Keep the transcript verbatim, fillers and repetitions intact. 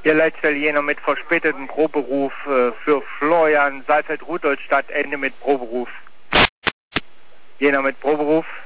Ihr Leitstelle Jena mit verspätetem Proberuf äh, für Florian Saalfeld-Rudolstadt, Ende mit Proberuf. Jena mit Proberuf.